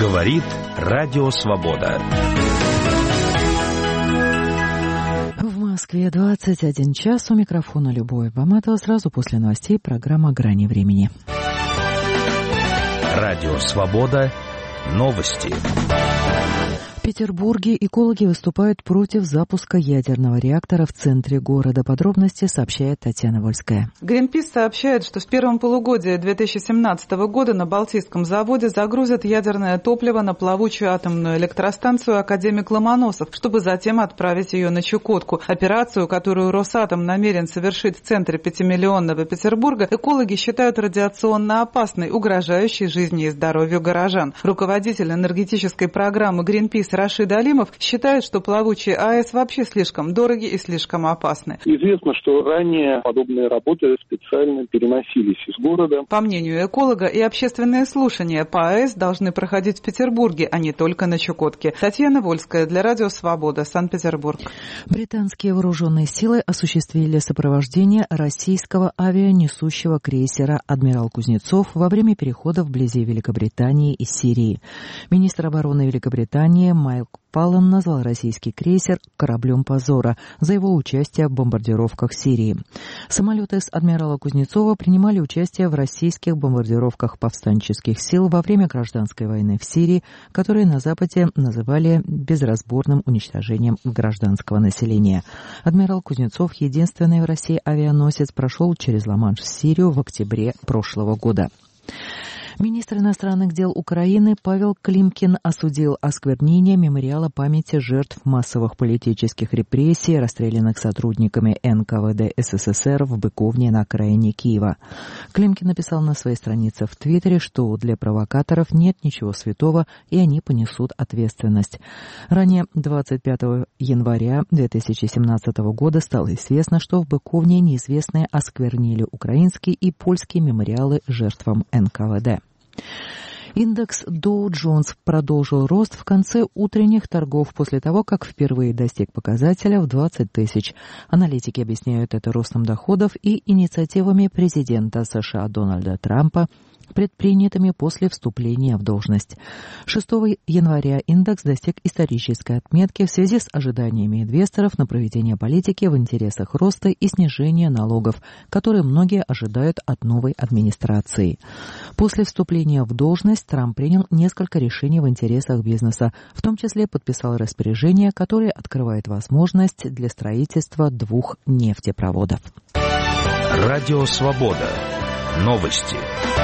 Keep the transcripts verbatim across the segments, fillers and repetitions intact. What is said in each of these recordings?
Говорит Радио Свобода. В Москве двадцать один час. У микрофона Любовь Баматова. Сразу после новостей программа «Грани времени». Радио Свобода. Новости. В Петербурге экологи выступают против запуска ядерного реактора в центре города. Подробности сообщает Татьяна Вольская. Greenpeace сообщает, что в первом полугодии две тысячи семнадцатого года на Балтийском заводе загрузят ядерное топливо на плавучую атомную электростанцию «Академик Ломоносов», чтобы затем отправить ее на Чукотку. Операцию, которую Росатом намерен совершить в центре пятимиллионного Петербурга, экологи считают радиационно опасной, угрожающей жизни и здоровью горожан. Руководитель энергетической программы Greenpeace Рашид Алимов считает, что плавучие АЭС вообще слишком дороги и слишком опасны. Известно, что ранее подобные работы специально переносились из города. По мнению эколога, и общественные слушания по АЭС должны проходить в Петербурге, а не только на Чукотке. Татьяна Вольская для Радио Свобода, Санкт-Петербург. Британские вооруженные силы осуществили сопровождение российского авианесущего крейсера «Адмирал Кузнецов» во время перехода вблизи Великобритании и Сирии. Министр обороны Великобритании Майк Паллан назвал российский крейсер «кораблем позора» за его участие в бомбардировках Сирии. Самолеты с «Адмирала Кузнецова» принимали участие в российских бомбардировках повстанческих сил во время гражданской войны в Сирии, которые на Западе называли безразборным уничтожением гражданского населения. «Адмирал Кузнецов», единственный в России авианосец, прошел через Ла-Манш в Сирию в октябре прошлого года. Министр иностранных дел Украины Павел Климкин осудил осквернение мемориала памяти жертв массовых политических репрессий, расстрелянных сотрудниками эн ка вэ дэ эс эс эс эр в Быковне на окраине Киева. Климкин написал на своей странице в Твиттере, что для провокаторов нет ничего святого, и они понесут ответственность. Ранее, двадцать пятого января две тысячи семнадцатого года, стало известно, что в Быковне неизвестные осквернили украинские и польские мемориалы жертвам эн ка вэ дэ. Индекс Dow Jones продолжил рост в конце утренних торгов после того, как впервые достиг показателя в двадцать тысяч. Аналитики объясняют это ростом доходов и инициативами президента США Дональда Трампа, предпринятыми после вступления в должность. шестого января индекс достиг исторической отметки в связи с ожиданиями инвесторов на проведение политики в интересах роста и снижения налогов, которые многие ожидают от новой администрации. После вступления в должность Трамп принял несколько решений в интересах бизнеса, в том числе подписал распоряжение, которое открывает возможность для строительства двух нефтепроводов. Радио Свобода. Новости.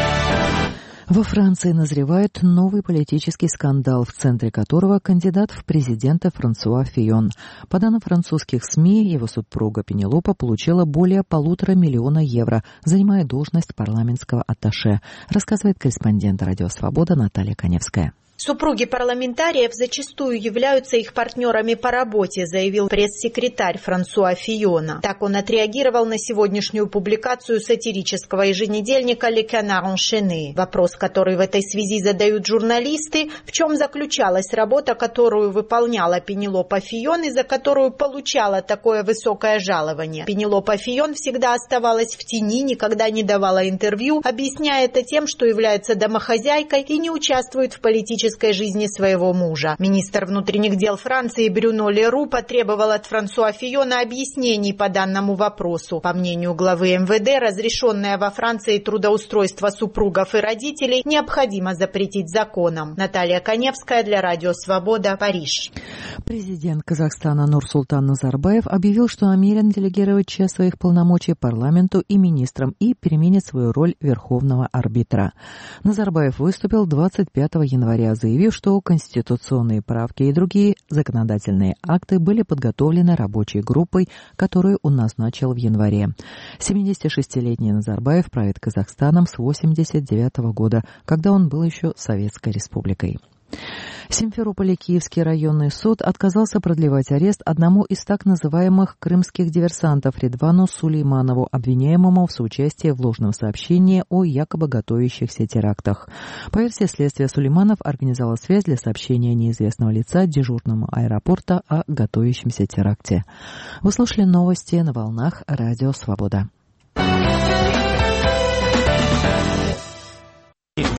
Во Франции назревает новый политический скандал, в центре которого кандидат в президенты Франсуа Фийон. По данным французских СМИ, его супруга Пенелопа получила более полутора миллиона евро, занимая должность парламентского атташе, рассказывает корреспондент Радио Свобода Наталья Коневская. Супруги парламентариев зачастую являются их партнерами по работе, заявил пресс-секретарь Франсуа Фийона. Так он отреагировал на сегодняшнюю публикацию сатирического еженедельника «Le Canard Enchaîné». Вопрос, который в этой связи задают журналисты, в чем заключалась работа, которую выполняла Пенелопа Фийон и за которую получала такое высокое жалование. Пенелопа Фийон всегда оставалась в тени, никогда не давала интервью, объясняя это тем, что является домохозяйкой и не участвует в политической жизни своего мужа. Министр внутренних дел Франции Брюно Ле Ру потребовал от Франсуа Фийона объяснений по данному вопросу. По мнению главы эм вэ дэ, разрешенное во Франции трудоустройство супругов и родителей необходимо запретить законом. Наталья Коневская для Радио Свобода, Париж. Президент Казахстана Нурсултан Назарбаев объявил, что намерен делегировать часть своих полномочий парламенту и министрам и переменит свою роль верховного арбитра. Назарбаев выступил двадцать пятого января, заявив, что конституционные правки и другие законодательные акты были подготовлены рабочей группой, которую он назначил в январе. семидесятишестилетний Назарбаев правит Казахстаном с восемьдесят девятого года, когда он был еще Советской Республикой. В Симферополе Киевский районный суд отказался продлевать арест одному из так называемых крымских диверсантов Редвану Сулейманову, обвиняемому в соучастии в ложном сообщении о якобы готовящихся терактах. По версии следствия, Сулейманов организовал связь для сообщения неизвестного лица дежурному аэропорта о готовящемся теракте. Вы слушали новости на волнах Радио Свобода.